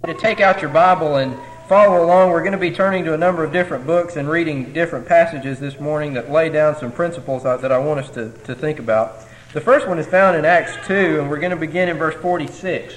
To take out your Bible and follow along, we're going to be turning to a number of different books and reading different passages this morning that lay down some principles that I want us to think about. The first one is found in Acts 2, and we're going to begin in verse 46.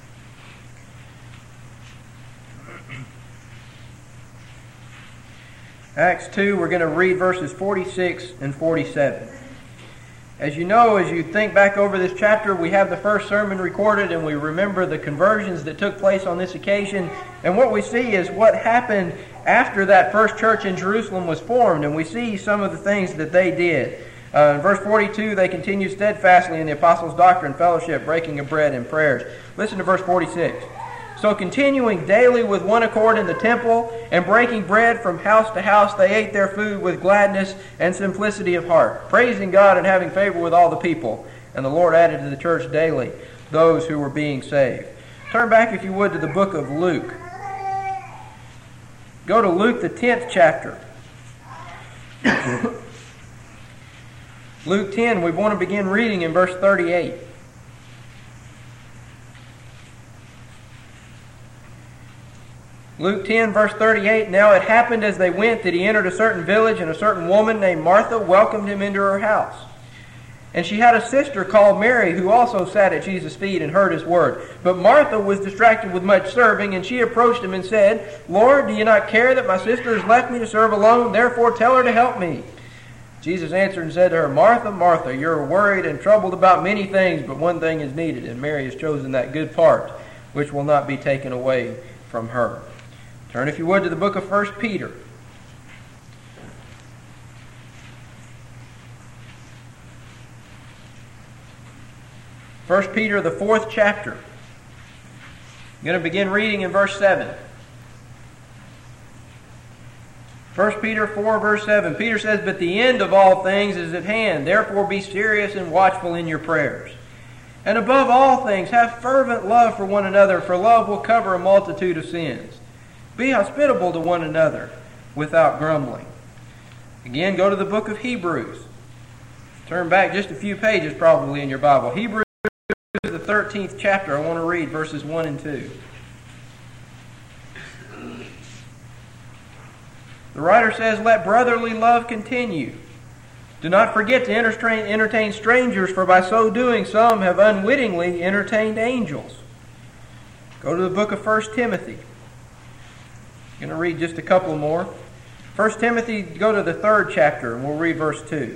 Acts 2, we're going to read verses 46 and 47. As you know, as you think back over this chapter, we have the first sermon recorded and we remember the conversions that took place on this occasion. And what we see is what happened after that first church in Jerusalem was formed. And we see some of the things that they did. In verse 42, they continued steadfastly in the apostles' doctrine, fellowship, breaking of bread, and prayers. Listen to verse 46. So continuing daily with one accord in the temple, and breaking bread from house to house, they ate their food with gladness and simplicity of heart, praising God and having favor with all the people. And the Lord added to the church daily those who were being saved. Turn back, if you would, to the book of Luke. Go to Luke, the 10th chapter. Luke 10, we want to begin reading in verse 38. Luke 10, verse 38, Now it happened as they went that he entered a certain village, and a certain woman named Martha welcomed him into her house. And she had a sister called Mary, who also sat at Jesus' feet and heard his word. But Martha was distracted with much serving, and she approached him and said, Lord, do you not care that my sister has left me to serve alone? Therefore tell her to help me. Jesus answered and said to her, Martha, Martha, you're worried and troubled about many things, but one thing is needed, and Mary has chosen that good part, which will not be taken away from her. Turn, if you would, to the book of 1 Peter. 1 Peter, the 4th chapter. I'm going to begin reading in verse 7. 1 Peter 4, verse 7. Peter says, But the end of all things is at hand. Therefore be serious and watchful in your prayers. And above all things, have fervent love for one another, for love will cover a multitude of sins. Be hospitable to one another without grumbling. Again, go to the book of Hebrews. Turn back just a few pages probably in your Bible. Hebrews, the 13th chapter. I want to read verses 1 and 2. The writer says, Let brotherly love continue. Do not forget to entertain strangers, for by so doing some have unwittingly entertained angels. Go to the book of 1 Timothy. I'm going to read just a couple more. 1 Timothy, go to the 3rd chapter, and we'll read verse 2.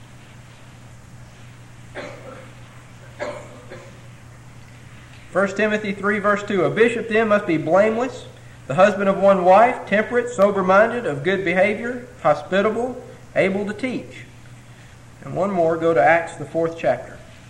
First Timothy 3, verse 2. A bishop then must be blameless, the husband of one wife, temperate, sober-minded, of good behavior, hospitable, able to teach. And one more, go to Acts, the 4th chapter.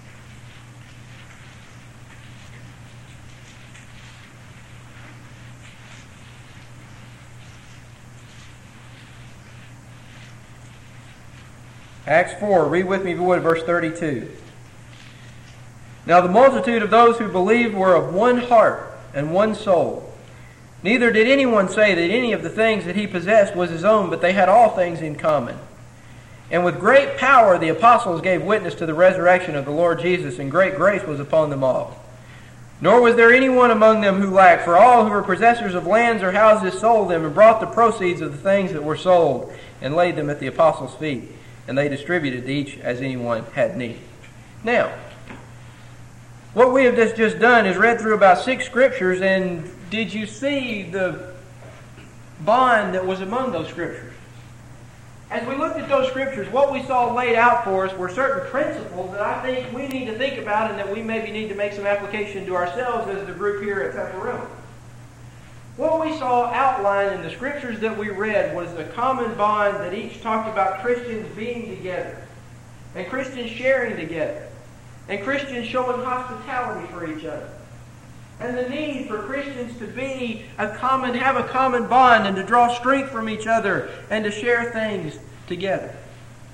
Acts 4, read with me if you would, verse 32. Now the multitude of those who believed were of one heart and one soul. Neither did anyone say that any of the things that he possessed was his own, but they had all things in common. And with great power the apostles gave witness to the resurrection of the Lord Jesus, and great grace was upon them all. Nor was there anyone among them who lacked, for all who were possessors of lands or houses sold them, and brought the proceeds of the things that were sold, and laid them at the apostles' feet. And they distributed to each as anyone had need. Now, what we have just done is read through about 6 scriptures, and did you see the bond that was among those scriptures? As we looked at those scriptures, what we saw laid out for us were certain principles that I think we need to think about and that we maybe need to make some application to ourselves as the group here at Pepperell. What we saw outlined in the scriptures that we read was the common bond that each talked about Christians being together, and Christians sharing together, and Christians showing hospitality for each other, and the need for Christians to have a common bond and to draw strength from each other and to share things together.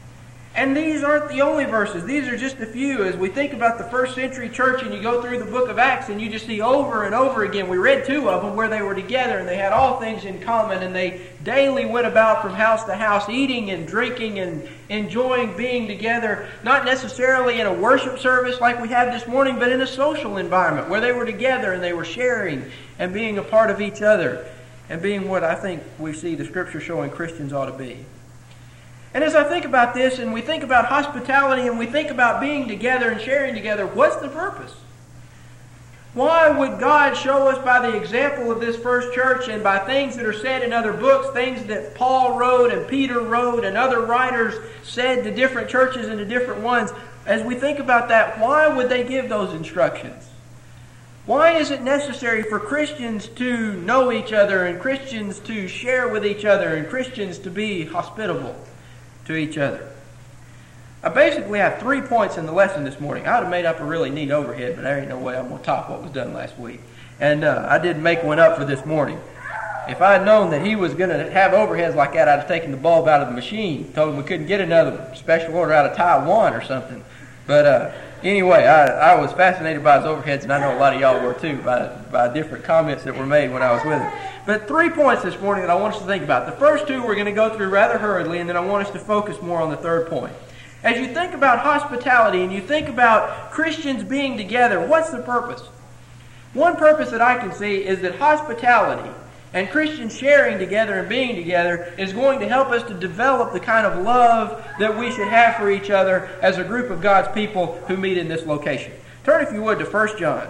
And these aren't the only verses. These are just a few. As we think about the first century church and you go through the book of Acts and you just see over and over again, we read 2 of them where they were together and they had all things in common and they daily went about from house to house eating and drinking and enjoying being together, not necessarily in a worship service like we have this morning, but in a social environment where they were together and they were sharing and being a part of each other and being what I think we see the Scripture showing Christians ought to be. And as I think about this, and we think about hospitality, and we think about being together and sharing together, what's the purpose? Why would God show us by the example of this first church and by things that are said in other books, things that Paul wrote and Peter wrote and other writers said to different churches and to different ones, as we think about that, why would they give those instructions? Why is it necessary for Christians to know each other and Christians to share with each other and Christians to be hospitable to each other? I basically have 3 points in the lesson this morning. I would have made up a really neat overhead, but there ain't no way I'm going to top what was done last week. And I didn't make one up for this morning. If I had known that he was going to have overheads like that, I'd have taken the bulb out of the machine, told him we couldn't get another special order out of Taiwan or something. But anyway, I was fascinated by his overheads, and I know a lot of y'all were too, by different comments that were made when I was with him. But 3 points this morning that I want us to think about. The first 2 we're going to go through rather hurriedly, and then I want us to focus more on the third point. As you think about hospitality and you think about Christians being together, what's the purpose? One purpose that I can see is that hospitality and Christians sharing together and being together is going to help us to develop the kind of love that we should have for each other as a group of God's people who meet in this location. Turn, if you would, to 1 John.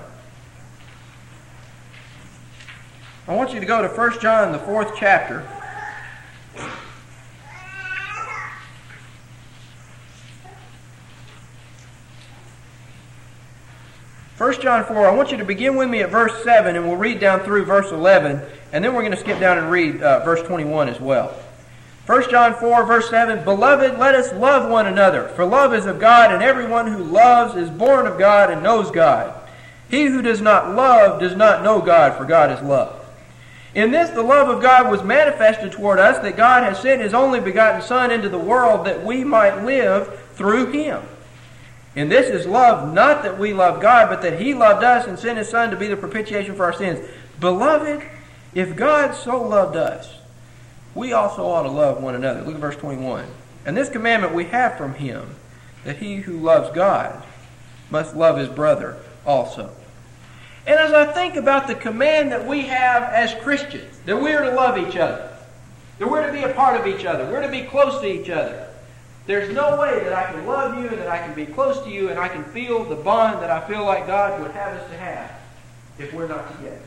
I want you to go to 1 John, the 4th chapter. 1 John 4, I want you to begin with me at verse 7, and we'll read down through verse 11, and then we're going to skip down and read verse 21 as well. 1 John 4, verse 7, Beloved, let us love one another, for love is of God, and everyone who loves is born of God and knows God. He who does not love does not know God, for God is love. In this the love of God was manifested toward us, that God has sent His only begotten Son into the world that we might live through Him. And this is love, not that we love God, but that He loved us and sent His Son to be the propitiation for our sins. Beloved, if God so loved us, we also ought to love one another. Look at verse 21. And this commandment we have from Him, that he who loves God must love his brother also. And as I think about the command that we have as Christians, that we are to love each other, that we're to be a part of each other, we're to be close to each other, there's no way that I can love you and that I can be close to you and I can feel the bond that I feel like God would have us to have if we're not together.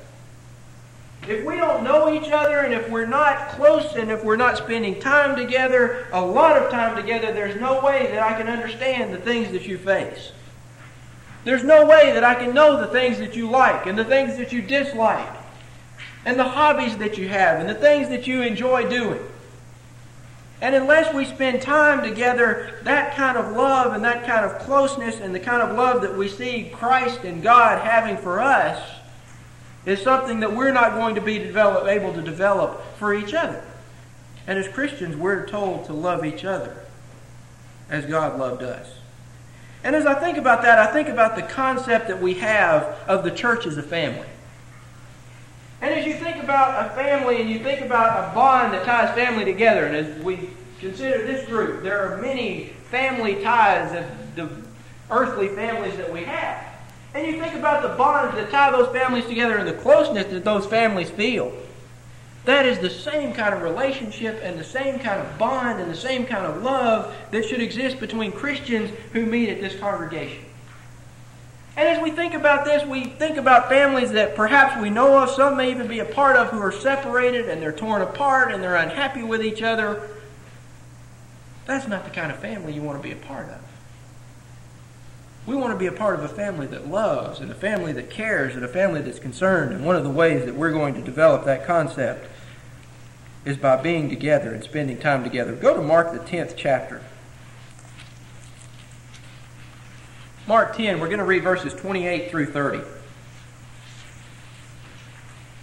If we don't know each other and if we're not close and if we're not spending time together, a lot of time together, there's no way that I can understand the things that you face. There's no way that I can know the things that you like and the things that you dislike and the hobbies that you have and the things that you enjoy doing. And unless we spend time together, that kind of love and that kind of closeness and the kind of love that we see Christ and God having for us is something that we're not going to be able to develop for each other. And as Christians, we're told to love each other as God loved us. And as I think about that, I think about the concept that we have of the church as a family. And as you think about a family and you think about a bond that ties family together, and as we consider this group, there are many family ties of the earthly families that we have. And you think about the bonds that tie those families together and the closeness that those families feel. That is the same kind of relationship and the same kind of bond and the same kind of love that should exist between Christians who meet at this congregation. And as we think about this, we think about families that perhaps we know of, some may even be a part of, who are separated and they're torn apart and they're unhappy with each other. That's not the kind of family you want to be a part of. We want to be a part of a family that loves and a family that cares and a family that's concerned. And one of the ways that we're going to develop that concept is by being together and spending time together. Go to Mark the 10th chapter. Mark 10, we're going to read verses 28 through 30.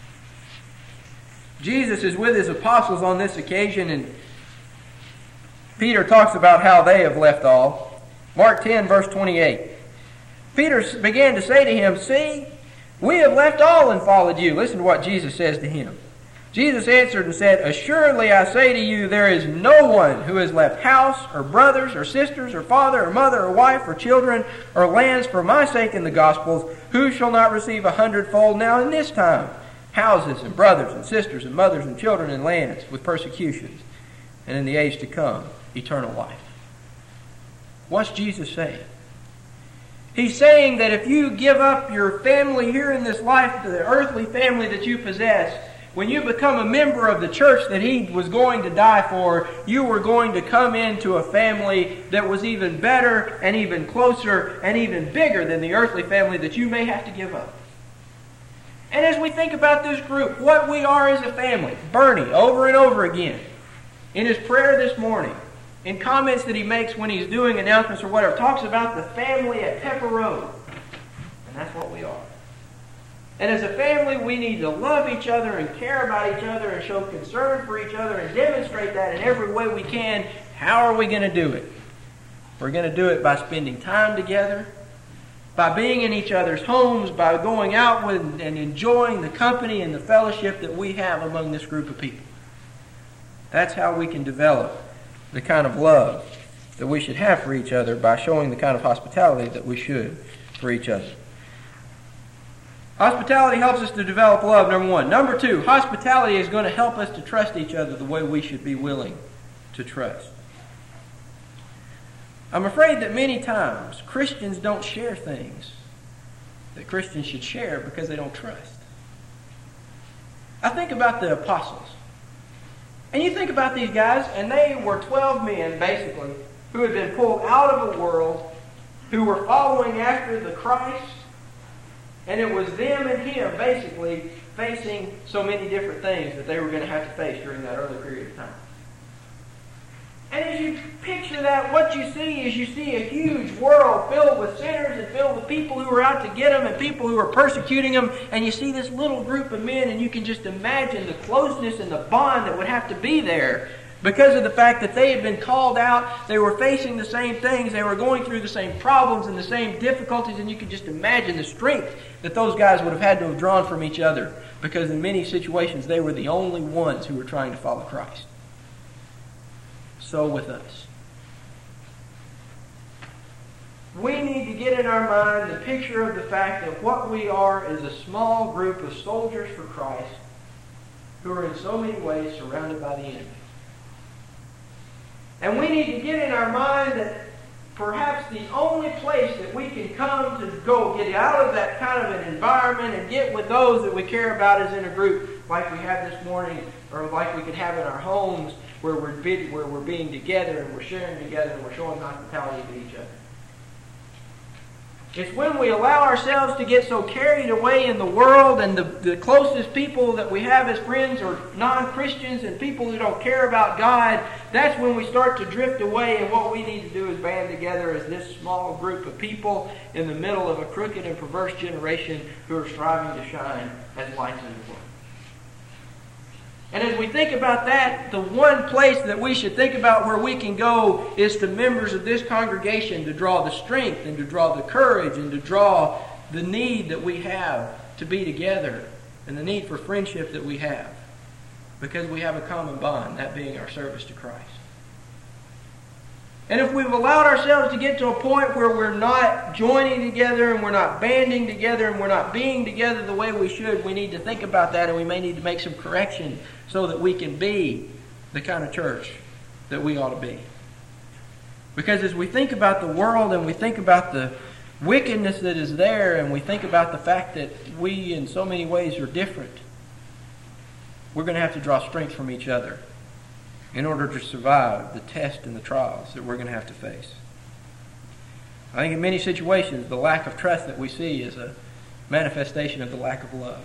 Jesus is with his apostles on this occasion, and Peter talks about how they have left all. Mark 10, verse 28. Peter began to say to him, "See, we have left all and followed you." Listen to what Jesus says to him. Jesus answered and said, "Assuredly I say to you, there is no one who has left house or brothers or sisters or father or mother or wife or children or lands for my sake in the Gospels, who shall not receive 100-fold now in this time, houses and brothers and sisters and mothers and children and lands with persecutions, and in the age to come, eternal life." What's Jesus saying? He's saying that if you give up your family here in this life, the earthly family that you possess, when you become a member of the church that He was going to die for, you were going to come into a family that was even better and even closer and even bigger than the earthly family that you may have to give up. And as we think about this group, what we are as a family, Bernie, over and over again, in his prayer this morning, in comments that he makes when he's doing announcements or whatever, talks about the family at Pepper Road. And that's what we are. And as a family, we need to love each other and care about each other and show concern for each other and demonstrate that in every way we can. How are we going to do it? We're going to do it by spending time together, by being in each other's homes, by going out with and enjoying the company and the fellowship that we have among this group of people. That's how we can develop the kind of love that we should have for each other, by showing the kind of hospitality that we should for each other. Hospitality helps us to develop love, number one. Number two, hospitality is going to help us to trust each other the way we should be willing to trust. I'm afraid that many times Christians don't share things that Christians should share because they don't trust. I think about the apostles. And you think about these guys, and they were 12 men, basically, who had been pulled out of a world, who were following after the Christ, and it was them and Him, basically, facing so many different things that they were going to have to face during that early period of time. And as you picture that, what you see is you see a huge world filled with sinners and filled with people who are out to get them and people who are persecuting them. And you see this little group of men, and you can just imagine the closeness and the bond that would have to be there because of the fact that they had been called out. They were facing the same things. They were going through the same problems and the same difficulties. And you can just imagine the strength that those guys would have had to have drawn from each other, because in many situations they were the only ones who were trying to follow Christ. So with us. We need to get in our mind the picture of the fact that what we are is a small group of soldiers for Christ who are in so many ways surrounded by the enemy. And we need to get in our mind that perhaps the only place that we can come to go get out of that kind of an environment and get with those that we care about is in a group like we have this morning, or like we could have in our homes, where we're being together and we're sharing together and we're showing hospitality to each other. It's when we allow ourselves to get so carried away in the world, and the closest people that we have as friends are non-Christians and people who don't care about God. That's when we start to drift away, and what we need to do is band together as this small group of people in the middle of a crooked and perverse generation who are striving to shine as lights in the world. And as we think about that, the one place that we should think about where we can go is to members of this congregation, to draw the strength and to draw the courage and to draw the need that we have to be together and the need for friendship that we have, because we have a common bond, that being our service to Christ. And if we've allowed ourselves to get to a point where we're not joining together and we're not banding together and we're not being together the way we should, we need to think about that, and we may need to make some correction so that we can be the kind of church that we ought to be. Because as we think about the world and we think about the wickedness that is there, and we think about the fact that we in so many ways are different, we're going to have to draw strength from each other in order to survive the test and the trials that we're going to have to face. I think in many situations, the lack of trust that we see is a manifestation of the lack of love.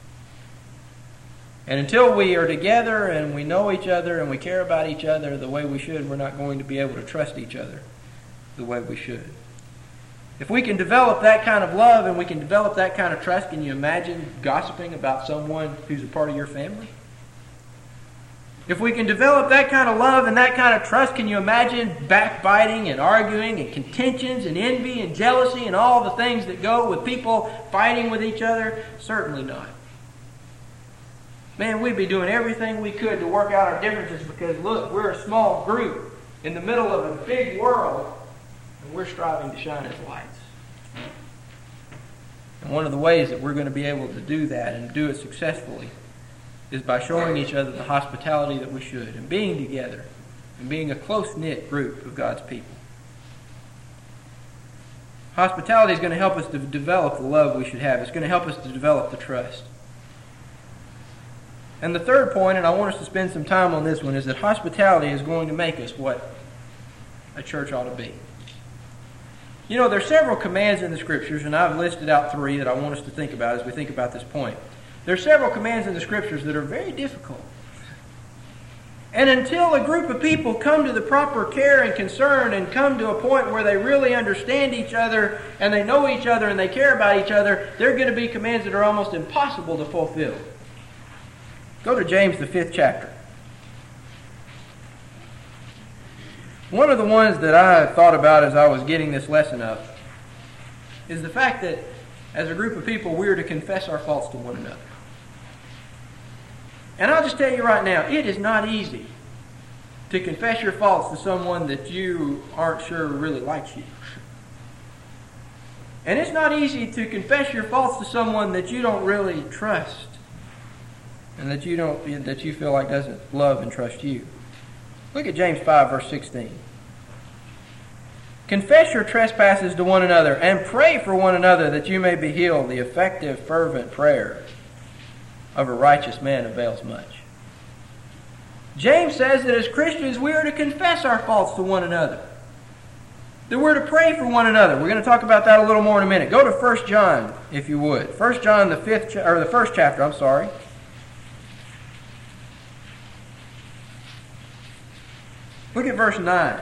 And until we are together and we know each other and we care about each other the way we should, we're not going to be able to trust each other the way we should. If we can develop that kind of love and we can develop that kind of trust, can you imagine gossiping about someone who's a part of your family? If we can develop that kind of love and that kind of trust, can you imagine backbiting and arguing and contentions and envy and jealousy and all the things that go with people fighting with each other? Certainly not. Man, we'd be doing everything we could to work out our differences because, look, we're a small group in the middle of a big world, and we're striving to shine as lights. And one of the ways that we're going to be able to do that and do it successfully is by showing each other the hospitality that we should and being together and being a close-knit group of God's people. Hospitality is going to help us to develop the love we should have. It's going to help us to develop the trust. And the third point, and I want us to spend some time on this one, is that hospitality is going to make us what a church ought to be. You know, there are several commands in the Scriptures, and I've listed out 3 that I want us to think about as we think about this point. There are several commands in the Scriptures that are very difficult. And until a group of people come to the proper care and concern and come to a point where they really understand each other and they know each other and they care about each other, there are going to be commands that are almost impossible to fulfill. Go to James, the 5th chapter. One of the ones that I thought about as I was getting this lesson up is the fact that as a group of people, we are to confess our faults to one another. And I'll just tell you right now, it is not easy to confess your faults to someone that you aren't sure really likes you. And it's not easy to confess your faults to someone that you don't really trust and that you feel like doesn't love and trust you. Look at James 5, verse 16. Confess your trespasses to one another and pray for one another that you may be healed. The effective, fervent prayer of a righteous man avails much. James says that as Christians we are to confess our faults to one another. That we're to pray for one another. We're going to talk about that a little more in a minute. Go to 1 John, if you would. 1 John, the 1st chapter, Look at verse 9.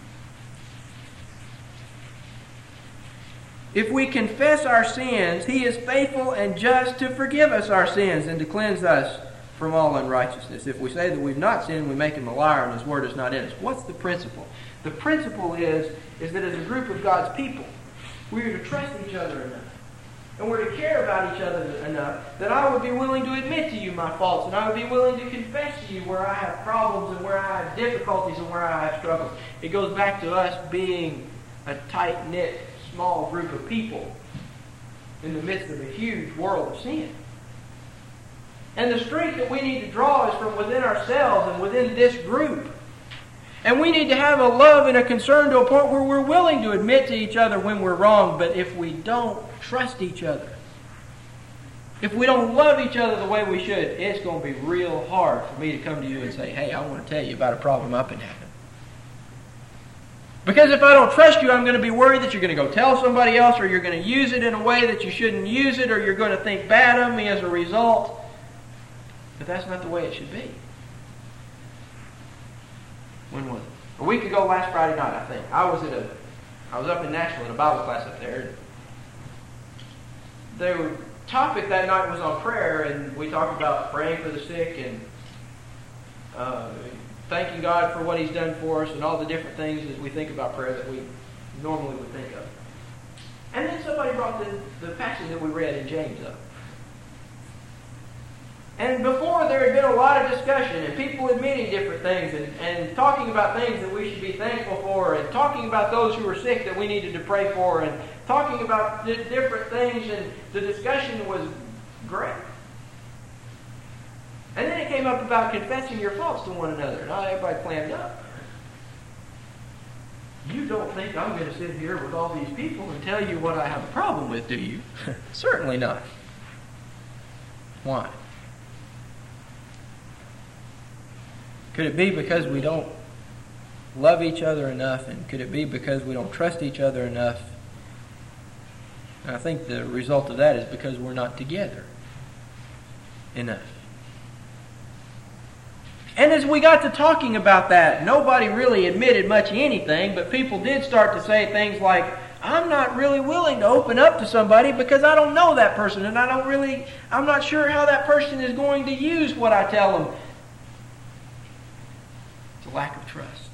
If we confess our sins, He is faithful and just to forgive us our sins and to cleanse us from all unrighteousness. If we say that we've not sinned, we make Him a liar and His word is not in us. What's the principle? The principle is that as a group of God's people, we are to trust each other enough. And we're to care about each other enough that I would be willing to admit to you my faults, and I would be willing to confess to you where I have problems and where I have difficulties and where I have struggles. It goes back to us being a tight-knit, small group of people in the midst of a huge world of sin. And the strength that we need to draw is from within ourselves and within this group. And we need to have a love and a concern to a point where we're willing to admit to each other when we're wrong. But if we don't trust each other, if we don't love each other the way we should, it's going to be real hard for me to come to you and say, hey, I want to tell you about a problem I've been having. Because if I don't trust you, I'm going to be worried that you're going to go tell somebody else, or you're going to use it in a way that you shouldn't use it, or you're going to think bad of me as a result. But that's not the way it should be. When was it? A week ago, last Friday night, I think. I was up in Nashville in a Bible class up there. The topic that night was on prayer, and we talked about praying for the sick and thanking God for what He's done for us and all the different things as we think about prayer that we normally would think of. And then somebody brought the passage that we read in James up. And before there had been a lot of discussion and people admitting different things and talking about things that we should be thankful for and talking about those who were sick that we needed to pray for and talking about different things, and the discussion was great. And then it came up about confessing your faults to one another, and everybody clammed up. You don't think I'm going to sit here with all these people and tell you what I have a problem with, do you? Certainly not. Why? Could it be because we don't love each other enough? And could it be because we don't trust each other enough? And I think the result of that is because we're not together enough. And as we got to talking about that, nobody really admitted much of anything, but people did start to say things like, I'm not really willing to open up to somebody because I don't know that person, and I'm not sure how that person is going to use what I tell them. It's a lack of trust.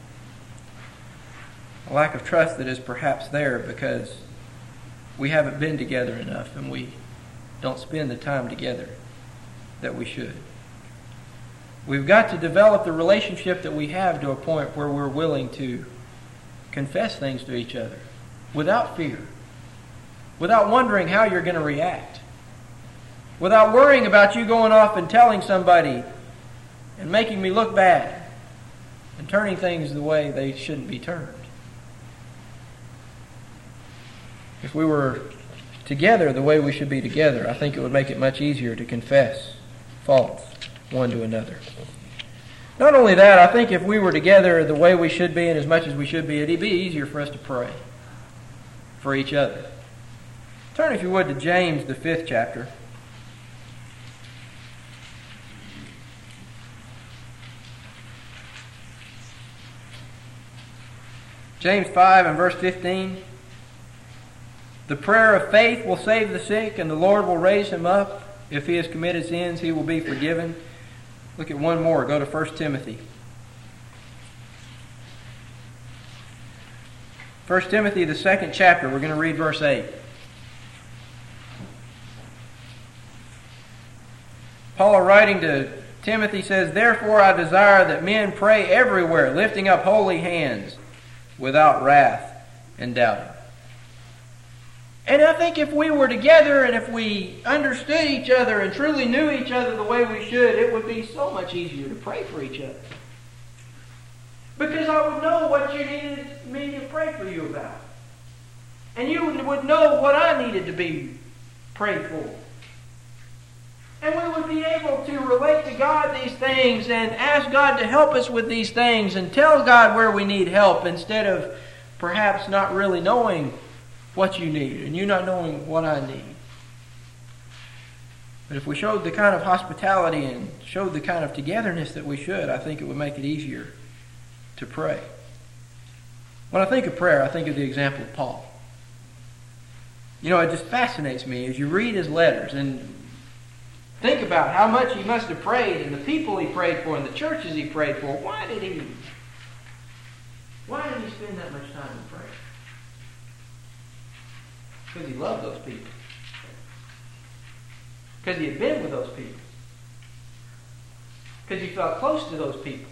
A lack of trust that is perhaps there because we haven't been together enough and we don't spend the time together that we should. We've got to develop the relationship that we have to a point where we're willing to confess things to each other without fear, without wondering how you're going to react, without worrying about you going off and telling somebody and making me look bad and turning things the way they shouldn't be turned. If we were together the way we should be together, I think it would make it much easier to confess faults one to another. Not only that, I think if we were together the way we should be and as much as we should be, it'd be easier for us to pray for each other. Turn, if you would, to James, the 5th chapter. James 5 and verse 15. The prayer of faith will save the sick, and the Lord will raise him up. If he has committed sins, he will be forgiven. Look at one more. Go to 1 Timothy. 1 Timothy, the 2nd chapter. We're going to read verse 8. Paul, writing to Timothy, says, Therefore I desire that men pray everywhere, lifting up holy hands, without wrath and doubting. And I think if we were together and if we understood each other and truly knew each other the way we should, it would be so much easier to pray for each other. Because I would know what you needed me to pray for you about. And you would know what I needed to be prayed for. And we would be able to relate to God these things and ask God to help us with these things and tell God where we need help instead of perhaps not really knowing what you need and you not knowing what I need. But if we showed the kind of hospitality and showed the kind of togetherness that we should, I think it would make it easier to pray. When I think of prayer, I think of the example of Paul. You know, it just fascinates me as you read his letters and think about how much he must have prayed and the people he prayed for and the churches he prayed for. Why did he spend that much time in prayer? Because he loved those people. Because he had been with those people. Because he felt close to those people.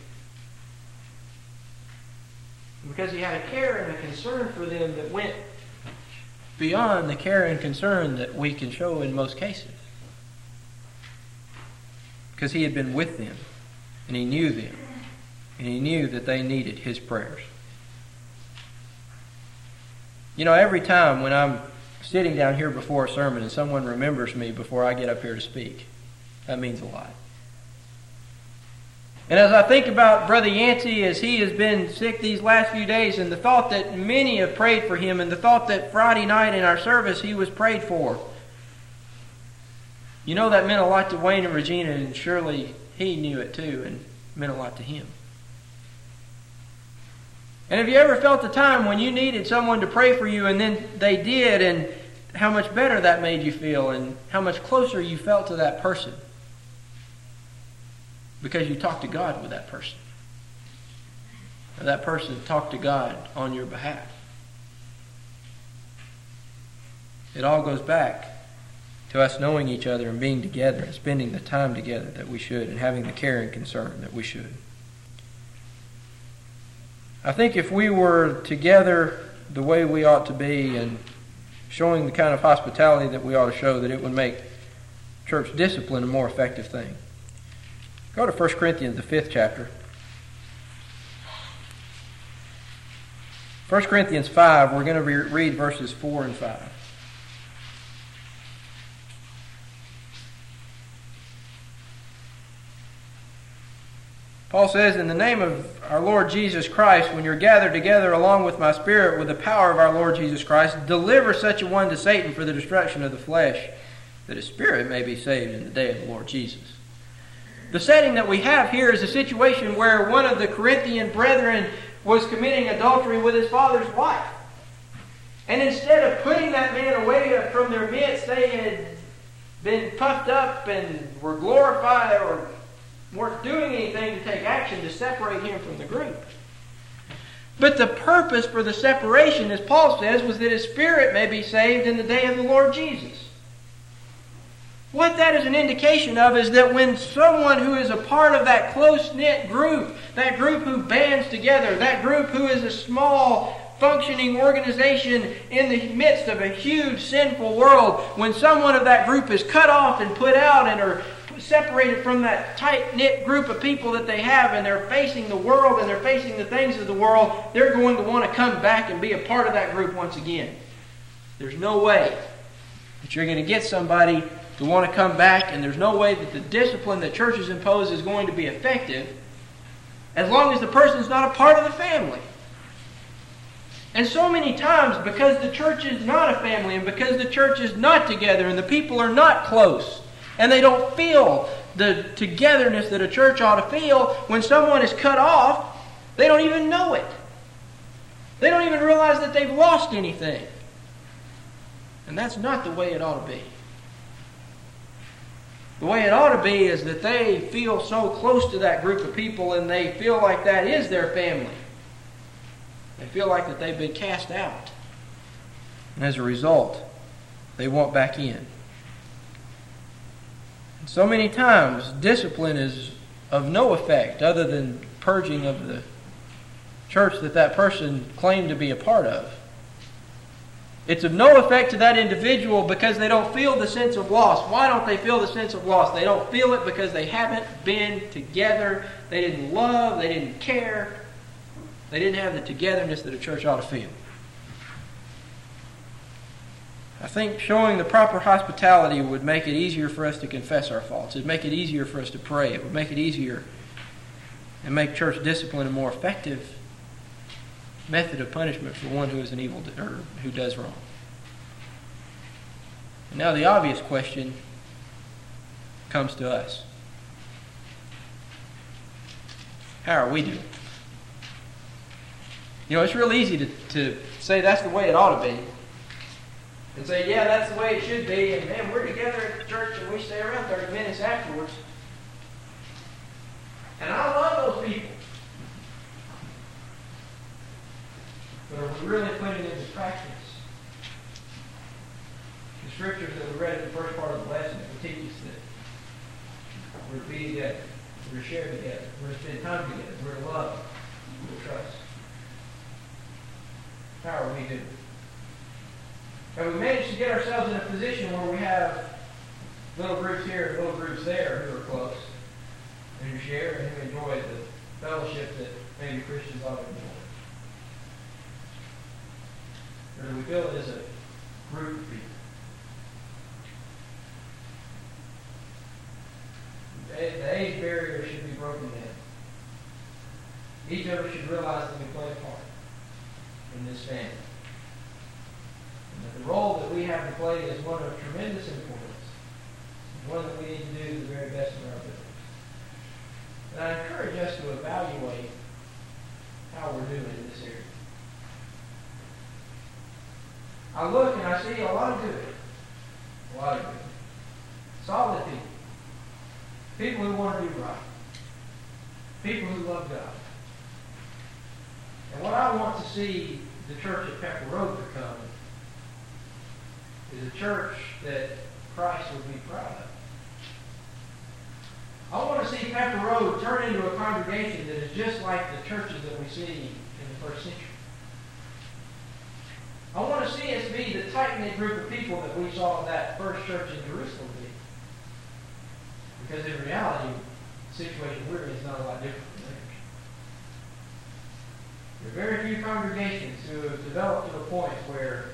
And because he had a care and a concern for them that went beyond the care and concern that we can show in most cases. Because he had been with them, and he knew them, and he knew that they needed his prayers. You know, every time when I'm sitting down here before a sermon and someone remembers me before I get up here to speak, that means a lot. And as I think about Brother Yancey as he has been sick these last few days, and the thought that many have prayed for him, and the thought that Friday night in our service he was prayed for, you know that meant a lot to Wayne and Regina, and surely he knew it too, and meant a lot to him. And have you ever felt the time when you needed someone to pray for you and then they did, and how much better that made you feel and how much closer you felt to that person? Because you talked to God with that person. And that person talked to God on your behalf. It all goes back to us knowing each other and being together and spending the time together that we should and having the care and concern that we should. I think if we were together the way we ought to be and showing the kind of hospitality that we ought to show, that it would make church discipline a more effective thing. Go to 1 Corinthians, the 5th chapter. 1 Corinthians 5, we're going to read verses 4 and 5. Paul says, In the name of our Lord Jesus Christ, when you're gathered together along with my spirit with the power of our Lord Jesus Christ, deliver such a one to Satan for the destruction of the flesh, that his spirit may be saved in the day of the Lord Jesus. The setting that we have here is a situation where one of the Corinthian brethren was committing adultery with his father's wife. And instead of putting that man away from their midst, they had been puffed up and were glorified or weren't doing anything to take action to separate him from the group. But the purpose for the separation, as Paul says, was that his spirit may be saved in the day of the Lord Jesus. What that is an indication of is that when someone who is a part of that close-knit group, that group who bands together, that group who is a small functioning organization in the midst of a huge sinful world, when someone of that group is cut off and put out and are separated from that tight-knit group of people that they have, and they're facing the world and they're facing the things of the world, they're going to want to come back and be a part of that group once again. There's no way that you're going to get somebody to want to come back, and there's no way that the discipline that churches impose is going to be effective as long as the person's not a part of the family. And so many times, because the church is not a family, and because the church is not together, and the people are not close, and they don't feel the togetherness that a church ought to feel, when someone is cut off, they don't even know it. They don't even realize that they've lost anything. And that's not the way it ought to be. The way it ought to be is that they feel so close to that group of people, and they feel like that is their family. They feel like that they've been cast out. And as a result, they want back in. And so many times, discipline is of no effect other than purging of the church that person claimed to be a part of. It's of no effect to that individual because they don't feel the sense of loss. Why don't they feel the sense of loss? They don't feel it because they haven't been together. They didn't love. They didn't care. They didn't have the togetherness that a church ought to feel. I think showing the proper hospitality would make it easier for us to confess our faults. It would make it easier for us to pray. It would make it easier and make church discipline a more effective method of punishment for one who is an evil or who does wrong. And now the obvious question comes to us. How are we doing? You know, it's real easy to say that's the way it ought to be. And say, yeah, that's the way it should be. And man, we're together at the church and we stay around 30 minutes afterwards. And I love those people. But are we really putting it into practice? The scriptures that we read in the first part of the lesson will teach us that we're to be together, we're to share together, we're to spend time together, we're to love, we're to trust. How are we doing? Have we managed to get ourselves in a position where we have little groups here and little groups there who are close and who share and who enjoy the fellowship that maybe Christians ought to enjoy? Or do we feel it as a group of people? The age barrier should be broken down. Each of us should realize that we play a part in this family. And that the role that we have to play is one of tremendous importance. One that we need to do the very best of our ability. And I encourage us to evaluate how we're doing in this area. I look and I see a lot of good. A lot of good. Solid people. People who want to do right. People who love God. And what I want to see the church at Pepper Road become is a church that Christ would be proud of. I want to see Pepper Road turn into a congregation that is just like the churches that we see in the first century. I want to see us be the tight-knit group of people that we saw in that first church in Jerusalem be. Because in reality, the situation we're in is not a lot different from theirs. There are very few congregations who have developed to a point where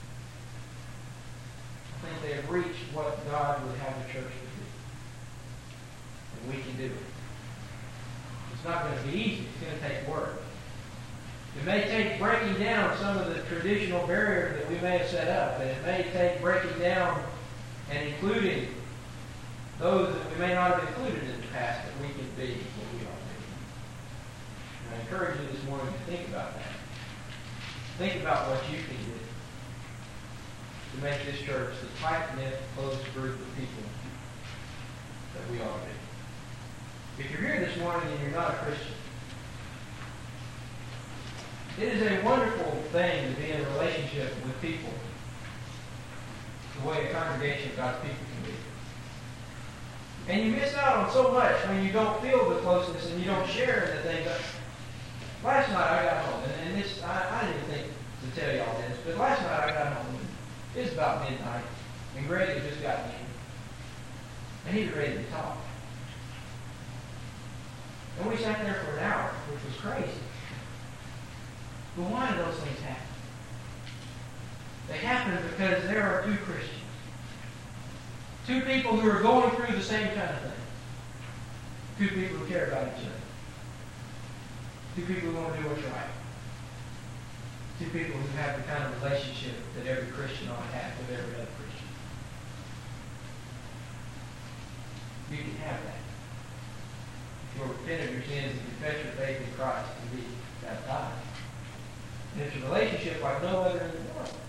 I think they have reached what God would have the church to do. And we can do it. It's not going to be easy. It's going to take work. It may take breaking down some of the traditional barriers that we may have set up. And it may take breaking down and including those that we may not have included in the past, that we can be what we ought to be. And I encourage you this morning to think about that. Think about what you can do to make this church the tight-knit, close group of people that we ought to be. If you're here this morning and you're not a Christian, it is a wonderful thing to be in a relationship with people the way a congregation of God's people can be. And you miss out on so much when you don't feel the closeness and you don't share in the thing. Last night I got home, and this I didn't think to tell y'all this, but last night I got home. It was about midnight, and Greg had just gotten in. And he was ready to talk. And we sat there for an hour, which was crazy. But why do those things happen? They happen because there are two Christians. Two people who are going through the same kind of thing. Two people who care about each other. Two people who want to do what's right. Two people who have the kind of relationship that every Christian ought to have with every other Christian. You can have that. If you'll repent of your sins and confess your faith in Christ and be baptized. And it's a relationship like no other in the world.